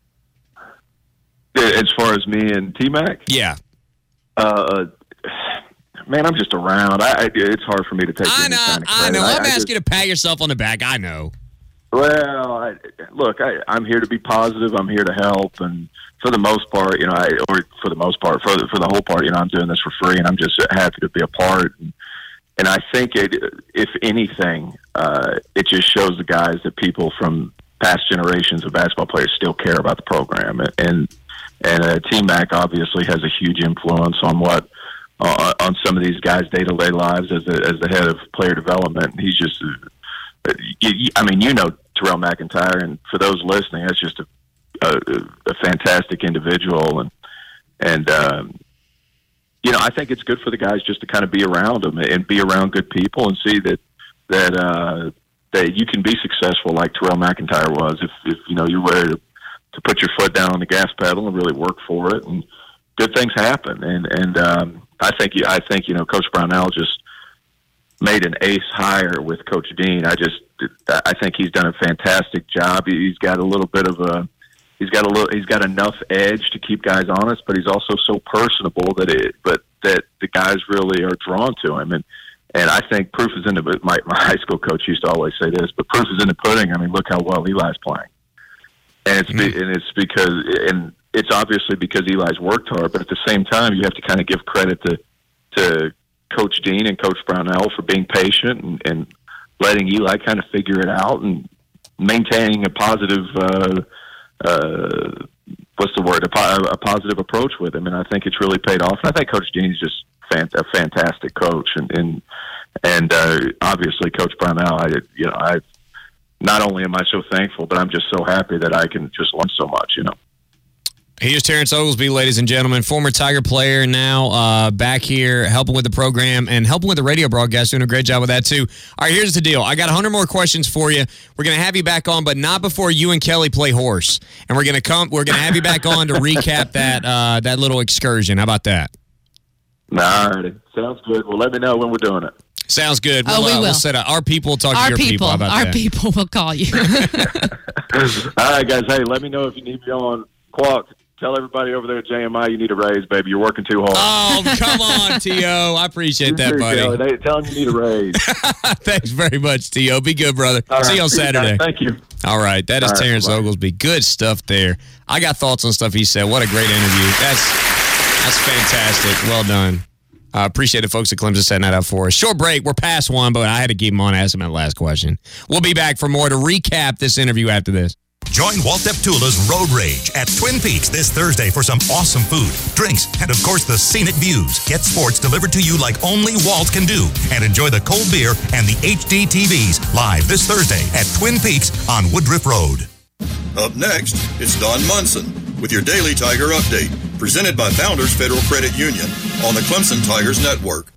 As far as me and T-Mac? Yeah. Uh, man, I'm just around. I, I, it's hard for me to take I know, any kind of I know. I, I'm I asking just, you to pat yourself on the back. I know. Well, I, look, I, I'm here to be positive. I'm here to help. And for the most part, you know, I, or for the most part, for the, for the whole part, you know, I'm doing this for free, and I'm just happy to be a part. And, and I think, it, if anything, uh, it just shows the guys that people from past generations of basketball players still care about the program. And And uh, T-Mac obviously has a huge influence on what uh, on some of these guys' day-to-day lives as the, as the head of player development. He's just, uh, you, I mean, you know Terrell McIntyre, and for those listening, that's just a, a, a fantastic individual. And and um, you know, I think it's good for the guys just to kind of be around them and be around good people and see that that uh, that you can be successful like Terrell McIntyre was if, if you know you're ready to. to put your foot down on the gas pedal and really work for it, and good things happen. And and um, I think I think you know Coach Brownell just made an ace hire with Coach Dean. I just I think he's done a fantastic job. He's got a little bit of a he's got a little he's got enough edge to keep guys honest, but he's also so personable that it but that the guys really are drawn to him. And and I think proof is in the my my high school coach used to always say this, but proof is in the pudding. I mean, look how well Eli's playing. And it's be, and it's because and it's obviously because Eli's worked hard, but at the same time, you have to kind of give credit to to Coach Dean and Coach Brownell for being patient and, and letting Eli kind of figure it out and maintaining a positive, uh, uh, what's the word, a, po- a positive approach with him. And I think it's really paid off. And I think Coach Gene's just fan- a fantastic coach. And, and, and uh, obviously Coach Brownell, I, you know, I, not only am I so thankful, but I'm just so happy that I can just learn so much, you know. Here's Terrence Oglesby, ladies and gentlemen, former Tiger player, now uh, back here helping with the program and helping with the radio broadcast, doing a great job with that, too. All right, here's the deal. I got one hundred more questions for you. We're going to have you back on, but not before you and Kelly play horse. And we're going to come. We're going to have you back on to recap that uh, that little excursion. How about that? All right. Sounds good. Well, let me know when we're doing it. Sounds good. Oh, we'll, we uh, will. We'll set up. Our people will talk Our to your people, people. How about our that? people will call you. All right, guys. Hey, let me know if you need me on. Quack, tell everybody over there at J M I you need a raise, baby. You're working too hard. Oh, come on, T O. I appreciate that, too, buddy. Kelly. They tell them you need a raise. Thanks very much, T O. Be good, brother. All See right. you on See you guys. Saturday. Thank you. All right. That is All right, Terrence bye. Oglesby. Good stuff there. I got thoughts on stuff he said. What a great interview. That's that's fantastic. Well done. I uh, appreciate the folks at Clemson setting that up for us. Short break. We're past one, but I had to keep him on, ask him that last question. We'll be back for more to recap this interview after this. Join Walt Deptula's Road Rage at Twin Peaks this Thursday for some awesome food, drinks, and of course the scenic views. Get sports delivered to you like only Walt can do. And enjoy the cold beer and the H D T Vs live this Thursday at Twin Peaks on Woodruff Road. Up next, it's Don Munson with your Daily Tiger Update, presented by Founders Federal Credit Union on the Clemson Tigers Network.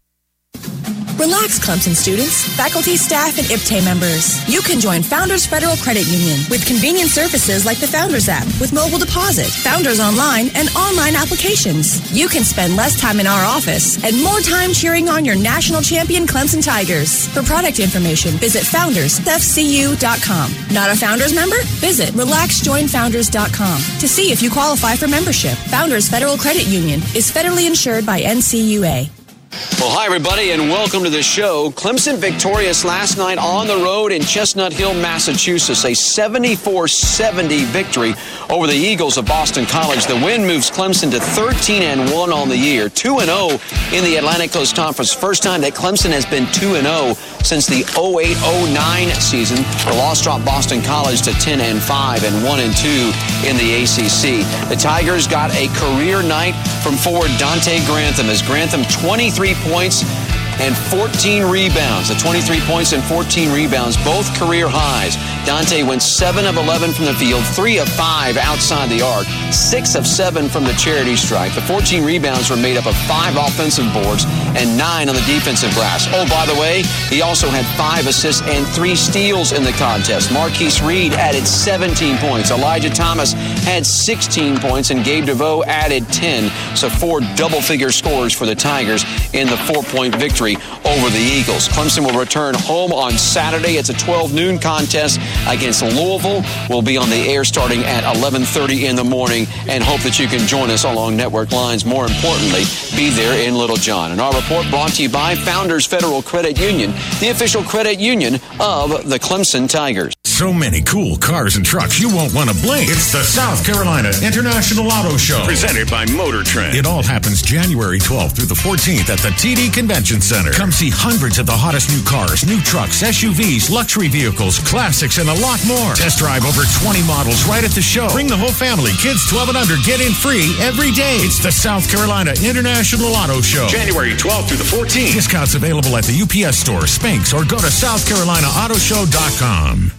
Relax, Clemson students, faculty, staff, and I P T A members. You can join Founders Federal Credit Union with convenient services like the Founders app with mobile deposit, Founders Online, and online applications. You can spend less time in our office and more time cheering on your national champion Clemson Tigers. For product information, visit founders f c u dot com. Not a Founders member? Visit relax join founders dot com to see if you qualify for membership. Founders Federal Credit Union is federally insured by N C U A. Well, hi, everybody, and welcome to the show. Clemson victorious last night on the road in Chestnut Hill, Massachusetts. A seventy-four seventy victory over the Eagles of Boston College. The win moves Clemson to thirteen and one on the year, two and oh in the Atlantic Coast Conference. First time that Clemson has been two and oh since the oh eight oh nine season. The loss dropped Boston College to ten and five and one and two in the A C C. The Tigers got a career night from forward Dante Grantham as Grantham twenty-three points and fourteen rebounds. The twenty-three points and fourteen rebounds, both career highs. Dante went seven of eleven from the field, three of five outside the arc, six of seven from the charity stripe. The fourteen rebounds were made up of five offensive boards and nine on the defensive glass. Oh, by the way, he also had five assists and three steals in the contest. Marquise Reed added seventeen points. Elijah Thomas had sixteen points, and Gabe DeVoe added ten. So four double-figure scores for the Tigers in the four-point victory over the Eagles. Clemson will return home on Saturday. It's a twelve noon contest against Louisville. We'll be on the air starting at eleven thirty in the morning and hope that you can join us along network lines. More importantly, be there in Little John. And our report brought to you by Founders Federal Credit Union, the official credit union of the Clemson Tigers. So many cool cars and trucks, you won't want to blink. It's the South Carolina International Auto Show, presented by Motor Trend. It all happens January twelfth through the fourteenth at the T D Convention Center. Come see hundreds of the hottest new cars, new trucks, S U Vs, luxury vehicles, classics, and a lot more. Test drive over twenty models right at the show. Bring the whole family. Kids twelve and under get in free every day. It's the South Carolina International Auto Show, January twelfth through the fourteenth. Discounts available at the U P S Store, Spanx, or go to south carolina auto show dot com.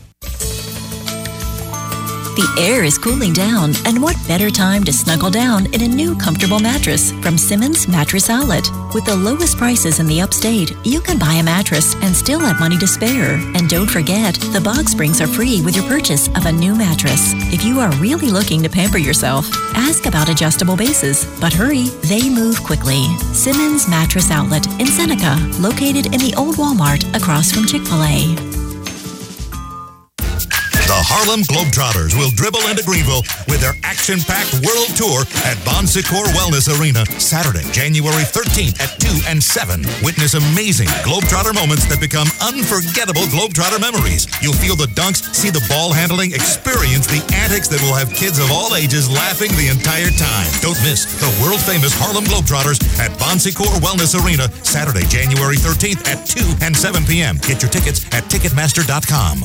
The air is cooling down, and what better time to snuggle down in a new comfortable mattress from Simmons Mattress Outlet. With the lowest prices in the upstate, you can buy a mattress and still have money to spare. And don't forget, the box springs are free with your purchase of a new mattress. If you are really looking to pamper yourself, ask about adjustable bases. But hurry, they move quickly. Simmons Mattress Outlet in Seneca, located in the old Walmart across from Chick-fil-A. The Harlem Globetrotters will dribble into Greenville with their action-packed world tour at Bon Secours Wellness Arena Saturday, January thirteenth at two and seven. Witness amazing Globetrotter moments that become unforgettable Globetrotter memories. You'll feel the dunks, see the ball handling, experience the antics that will have kids of all ages laughing the entire time. Don't miss the world-famous Harlem Globetrotters at Bon Secours Wellness Arena Saturday, January thirteenth at two and seven p.m. Get your tickets at Ticketmaster dot com.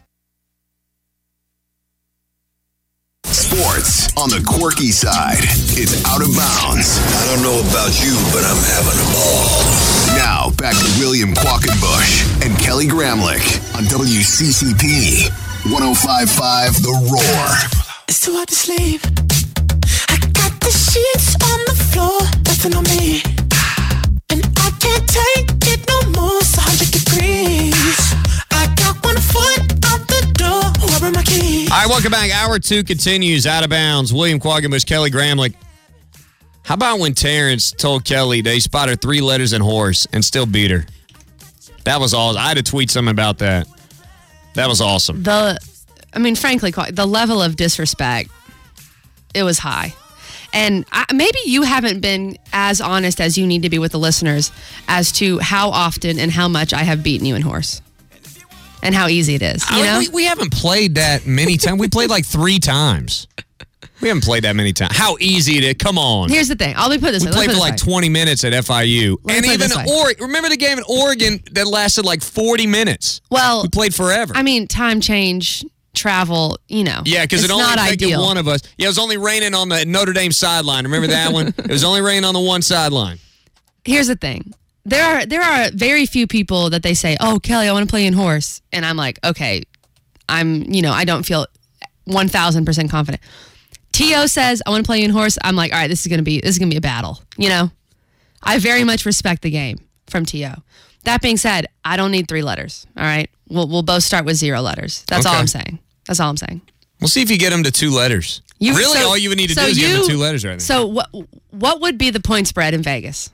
Sports on the quirky side. It's Out of Bounds. I don't know about you, but I'm having a ball. Now, back to William Quackenbush and Kelly Gramlich on W C C P one oh five point five The Roar. It's too hard to sleep. I got the sheets on the floor, nothing on me. And I can't take it no more, it's one hundred degrees. I got one foot out the door, where are my keys? All right, welcome back. Hour two continues. Out of Bounds. William Quackenbush, Kelly Gramlich. How about when Terrence told Kelly they spotted three letters in horse and still beat her? That was awesome. I had to tweet something about that. That was awesome. The, I mean, frankly, the level of disrespect, it was high. And I, maybe you haven't been as honest as you need to be with the listeners as to how often and how much I have beaten you in horse. And how easy it is, you I, know? We, we haven't played that many times. We played like three times. We haven't played that many times. How easy it is. Come on. Here's the thing. I'll be put this we way. played Let me for put it like this way. twenty minutes at F I U. Let And me put it even this way. Oregon. Remember the game in Oregon that lasted like forty minutes? Well, we played forever. I mean, time change, travel, you know. Yeah, because it it's only not affected ideal. one of us. Yeah, it was only raining on the Notre Dame sideline. Remember that one? It was only raining on the one sideline. Here's the thing. There are there are very few people that they say, "Oh, Kelly, I want to play in horse," and I'm like, "Okay, I'm you know I don't feel one thousand percent confident." T O says, "I want to play in horse." I'm like, "All right, this is gonna be this is gonna be a battle." You know, I very much respect the game from T O. That being said, I don't need three letters. All right, we'll we'll both start with zero letters. That's all Okay. I'm saying. That's all I'm saying. We'll see if you get them to two letters. You- really, so- all you would need to so do is give them you- two letters right now. So what what would be the point spread in Vegas?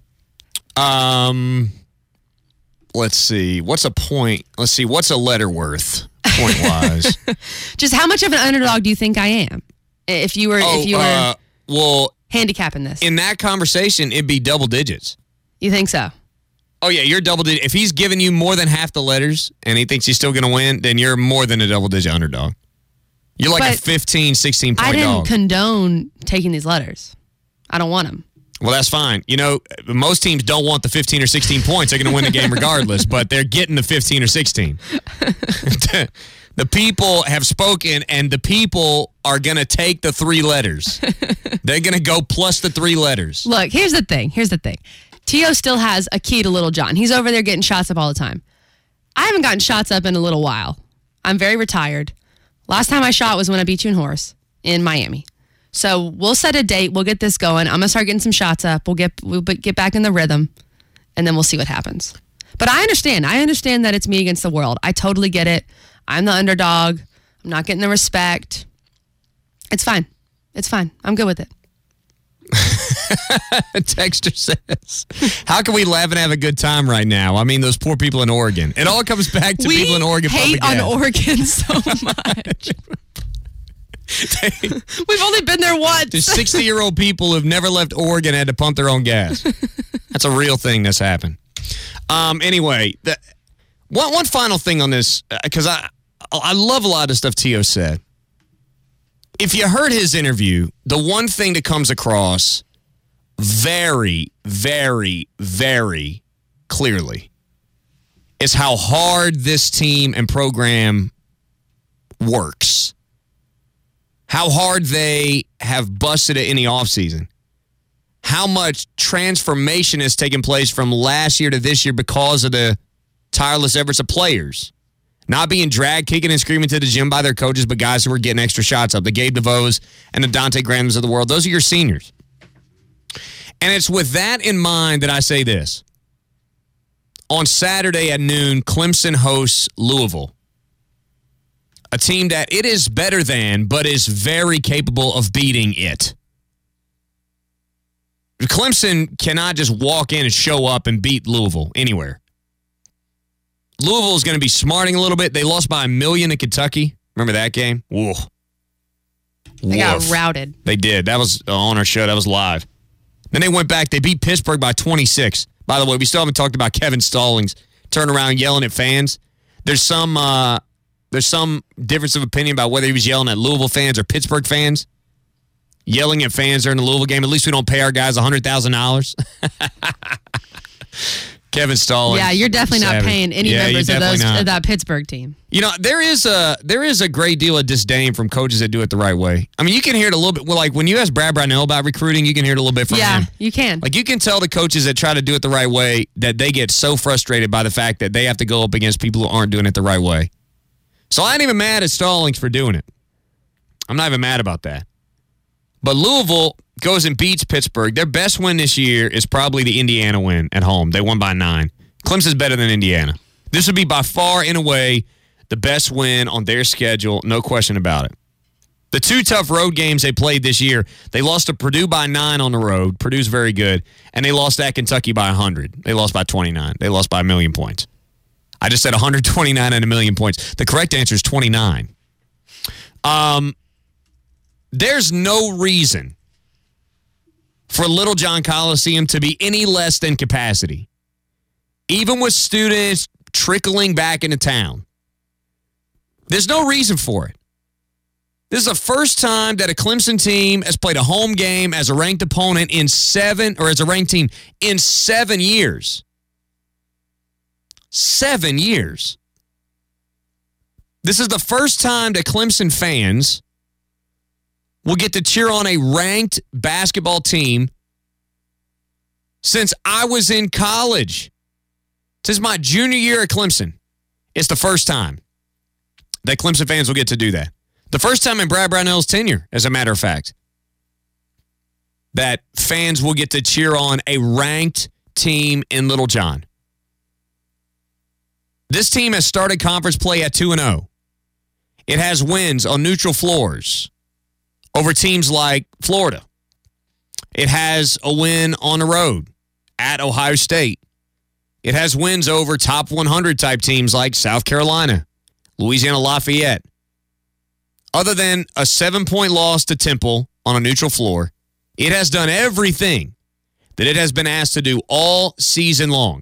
Um, let's see. What's a point? Let's see. What's a letter worth point wise? Just how much of an underdog do you think I am? If you were oh, if you were uh, well, handicapping this, in that conversation, it'd be double digits. you think so? Oh yeah, you're double digit. If he's giving you more than half the letters and he thinks he's still going to win, then you're more than a double digit underdog. You're like But a fifteen, sixteen point I didn't dog. condone taking these letters. I don't want them. Well, that's fine. You know, most teams don't want the fifteen or sixteen points. They're going to win the game regardless, but they're getting the fifteen or sixteen. The people have spoken, and the people are going to take the three letters. They're going to go plus the three letters. Look, here's the thing. Here's the thing. T O still has a key to Little John. He's over there getting shots up all the time. I haven't gotten shots up in a little while. I'm very retired. Last time I shot was when I beat you in horse in Miami. So we'll set a date. We'll get this going. I'm gonna start getting some shots up. We'll get we'll get back in the rhythm, and then we'll see what happens. But I understand. I understand that it's me against the world. I totally get it. I'm the underdog. I'm not getting the respect. It's fine. It's fine. I'm good with it. Texter says, how can we laugh and have a good time right now? I mean, those poor people in Oregon. It all comes back to we people in Oregon. hate pumping on gas. Oregon so much. We've only been there once. There's sixty-year-old people who've never left Oregon and had to pump their own gas. That's a real thing that's happened. Um, anyway, the, one, one final thing on this, because I, I love a lot of the stuff T O said. If you heard his interview, the one thing that comes across very, very, very clearly is how hard this team and program works. How hard they have busted it in the offseason. How much transformation has taken place from last year to this year because of the tireless efforts of players. Not being dragged, kicking and screaming to the gym by their coaches, but guys who are getting extra shots up. The Gabe DeVos and the Dante Grahams of the world. Those are your seniors. And it's with that in mind that I say this. On Saturday at noon, Clemson hosts Louisville. A team that it is better than, but is very capable of beating it. Clemson cannot just walk in and show up and beat Louisville anywhere. Louisville is going to be smarting a little bit. They lost by a million to Kentucky, Remember that game? Whoa. They got Woof. routed. They did. That was on our show. That was live. Then they went back. They beat Pittsburgh by twenty-six. By the way, we still haven't talked about Kevin Stallings turning around yelling at fans. There's some uh, there's some difference of opinion about whether he was yelling at Louisville fans or Pittsburgh fans. Yelling at fans during the Louisville game. At least we don't pay our guys one hundred thousand dollars. Kevin Stallings. Yeah, you're definitely not savage. paying any Yeah, members you're of those definitely of not. that Pittsburgh team. You know, there is a there is a great deal of disdain from coaches that do it the right way. I mean, you can hear it a little bit. Well, like when you ask Brad Brownell about recruiting, you can hear it a little bit from Yeah, him. you can. Like you can tell the coaches that try to do it the right way that they get so frustrated by the fact that they have to go up against people who aren't doing it the right way. So I ain't even mad at Stallings for doing it. I'm not even mad about that. But Louisville goes and beats Pittsburgh. Their best win this year is probably the Indiana win at home. They won by nine. Clemson's better than Indiana. This would be by far and away the best win on their schedule, no question about it. The two tough road games they played this year, they lost to Purdue by nine on the road. Purdue's very good. And they lost at Kentucky by one hundred. They lost by twenty-nine. They lost by a million points. I just said one hundred twenty-nine and a million points. The correct answer is twenty-nine. Um, there's no reason for Little John Coliseum to be any less than capacity. Even with students trickling back into town. There's no reason for it. This is the first time that a Clemson team has played a home game as a ranked opponent in seven, or as a ranked team in seven years. Seven years. This is the first time that Clemson fans will get to cheer on a ranked basketball team since I was in college. Since my junior year at Clemson, it's the first time that Clemson fans will get to do that. The first time in Brad Brownell's tenure, as a matter of fact, that fans will get to cheer on a ranked team in Little John. This team has started conference play at two and oh. It has wins on neutral floors over teams like Florida. It has a win on the road at Ohio State. It has wins over top one hundred type teams like South Carolina, Louisiana Lafayette. Other than a seven-point loss to Temple on a neutral floor, it has done everything that it has been asked to do all season long.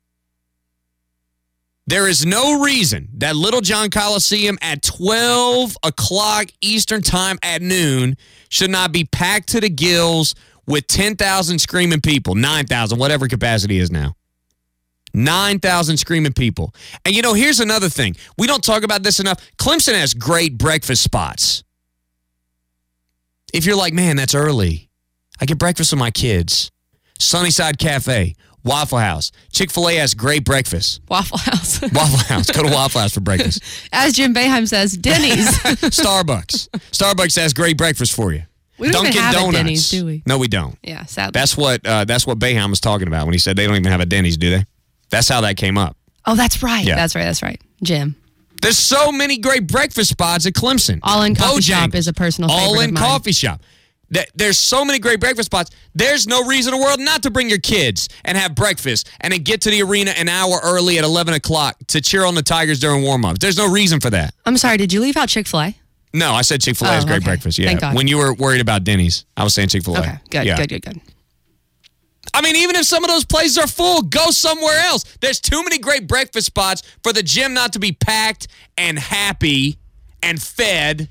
There is no reason that Little John Coliseum at twelve o'clock Eastern Time at noon should not be packed to the gills with ten thousand screaming people, nine thousand, whatever capacity is now. nine thousand screaming people. And, you know, here's another thing. We don't talk about this enough. Clemson has great breakfast spots. If you're like, man, that's early. I get breakfast with my kids. Sunnyside Cafe, Waffle House. Chick-fil-A has great breakfast. Waffle House. Waffle House. Go to Waffle House for breakfast. As Jim Boeheim says, Denny's. Starbucks. Starbucks has great breakfast for you. We don't Dunkin' even have Donuts. a Denny's, do we? No, we don't. Yeah, sadly. That's what uh, that's what Boeheim was talking about when he said they don't even have a Denny's, do they? That's how that came up. Oh, that's right. Yeah. That's right. That's right. Jim. There's so many great breakfast spots at Clemson. All in Coffee Bojangles. Shop is a personal favorite All in of mine. Coffee Shop. Th- There's so many great breakfast spots. There's no reason in the world not to bring your kids and have breakfast and then get to the arena an hour early at eleven o'clock to cheer on the Tigers during warm-ups. There's no reason for that. I'm sorry. Did you leave out Chick-fil-A? No, I said Chick-fil-A Oh, has great okay. breakfast. Yeah. Thank God. When you were worried about Denny's, I was saying Chick-fil-A. Okay. Good, Yeah. good, good, good. I mean, even if some of those places are full, go somewhere else. There's too many great breakfast spots for the gym not to be packed and happy and fed.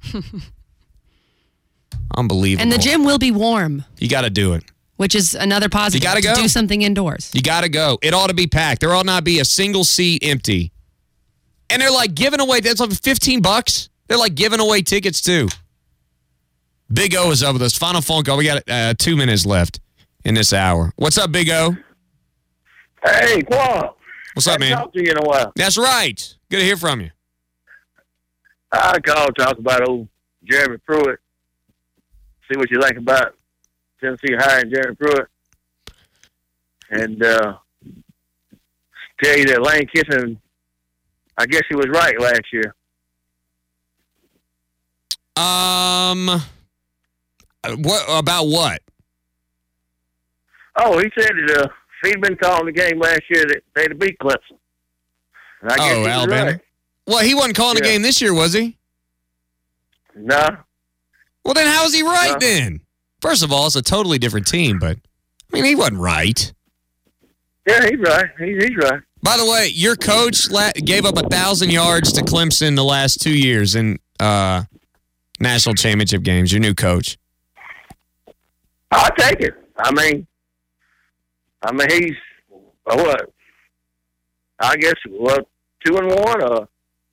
Unbelievable. And the gym will be warm, You got to do it. which is another positive. You gotta go. To do something indoors. You got to go. It ought to be packed. There ought not be a single seat empty. And they're like giving away, that's like fifteen bucks. They're like giving away tickets too. Big O is up with us. Final phone call. We got uh, two minutes left in this hour. What's up, Big O? Hey, Quan. What's up, man? Haven't talked to you in a while. That's right. Good to hear from you. I called to talk about old Jeremy Pruitt. See what you think about Tennessee hiring Jeremy Pruitt. And uh, tell you that Lane Kiffin, I guess he was right last year. Um, what about what? Oh, he said that uh, if he'd been calling the game last year, that they'd have beat Clemson. And I guess he Oh, was Alabama. right. Well, he wasn't calling the Yeah. game this year, was he? No. Well, then how is he right No. then? First of all, it's a totally different team, but I mean, he wasn't right. Yeah, he's right. He's, he's right. By the way, your coach la- gave up a thousand yards to Clemson the last two years in uh, national championship games. Your new coach. I'll take it. I mean, I mean, he's uh, what? I guess what two and one. Uh,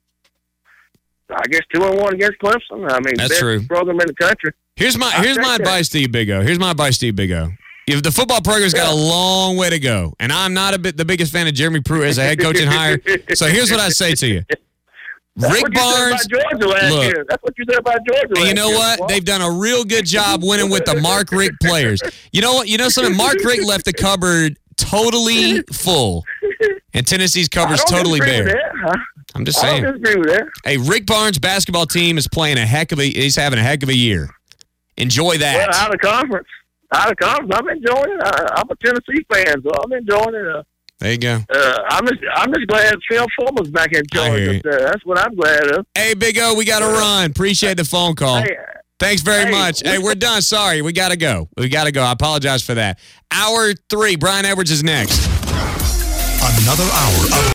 I guess two and one against Clemson. I mean, That's best true. program in the country. Here's my I'll here's take my that. advice to you, Big O. Here's my advice to you, Big O. If the football program's got a long way to go, and I'm not a bit the biggest fan of Jeremy Pruitt as a head coach and hire. So here's what I say to you. That's Rick what you Barnes, said about Georgia last look, year. That's what you said about Georgia and last you know year, what? Paul. They've done a real good job winning with the Mark Richt players. You know what? You know something? Mark Richt left the cupboard totally full, and Tennessee's cupboard's I don't totally disagree with bare. that, huh? I'm just I saying. don't disagree with that. Hey, Rick Barnes' basketball team is playing a heck of a. He's having a heck of a year. Enjoy that. Well, out of conference. Out of conference. I'm enjoying it. I, I'm a Tennessee fan, so I'm enjoying it. Uh, There you go. uh, I'm just I'm just glad Phil Fulmer's back in charge. hear up there. That's what I'm glad of. Hey, Big O, we got to run. Appreciate the phone call. Hey, Thanks very hey, much. Hey, we're done. Sorry, we got to go. We got to go. I apologize for that. Hour three, Brian Edwards is next. Another hour of